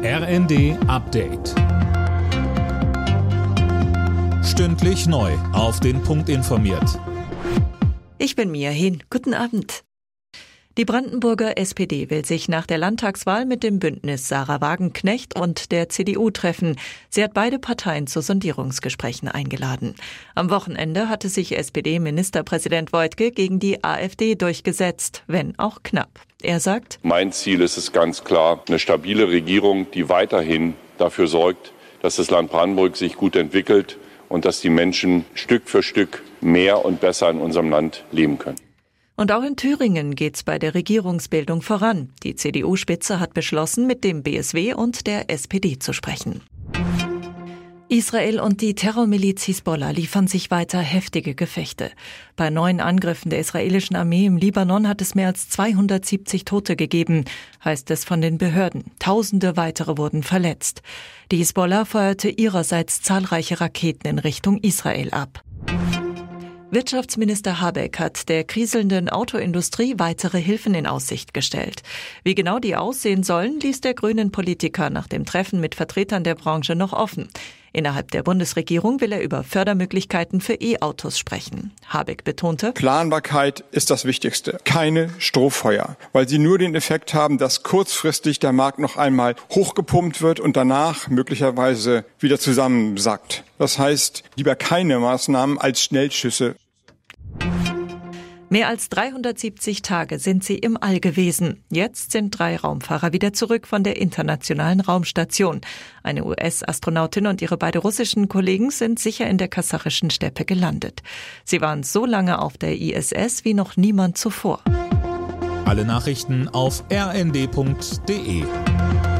RND Update. Stündlich neu auf den Punkt informiert. Ich bin Mia Hin. Guten Abend. Die Brandenburger SPD will sich nach der Landtagswahl mit dem Bündnis Sarah Wagenknecht und der CDU treffen. Sie hat beide Parteien zu Sondierungsgesprächen eingeladen. Am Wochenende hatte sich SPD-Ministerpräsident Woidke gegen die AfD durchgesetzt, wenn auch knapp. Er sagt: Mein Ziel ist es ganz klar, eine stabile Regierung, die weiterhin dafür sorgt, dass das Land Brandenburg sich gut entwickelt und dass die Menschen Stück für Stück mehr und besser in unserem Land leben können. Und auch in Thüringen geht's bei der Regierungsbildung voran. Die CDU-Spitze hat beschlossen, mit dem BSW und der SPD zu sprechen. Israel und die Terrormiliz Hisbollah liefern sich weiter heftige Gefechte. Bei 9 Angriffen der israelischen Armee im Libanon hat es mehr als 270 Tote gegeben, heißt es von den Behörden. Tausende weitere wurden verletzt. Die Hisbollah feuerte ihrerseits zahlreiche Raketen in Richtung Israel ab. Wirtschaftsminister Habeck hat der kriselnden Autoindustrie weitere Hilfen in Aussicht gestellt. Wie genau die aussehen sollen, ließ der grünen Politiker nach dem Treffen mit Vertretern der Branche noch offen. Innerhalb der Bundesregierung will er über Fördermöglichkeiten für E-Autos sprechen. Habeck betonte: Planbarkeit ist das Wichtigste. Keine Strohfeuer, weil sie nur den Effekt haben, dass kurzfristig der Markt noch einmal hochgepumpt wird und danach möglicherweise wieder zusammensackt. Das heißt, lieber keine Maßnahmen als Schnellschüsse. Mehr als 370 Tage sind sie im All gewesen. Jetzt sind 3 Raumfahrer wieder zurück von der Internationalen Raumstation. Eine US-Astronautin und ihre beiden russischen Kollegen sind sicher in der kasachischen Steppe gelandet. Sie waren so lange auf der ISS wie noch niemand zuvor. Alle Nachrichten auf rnd.de.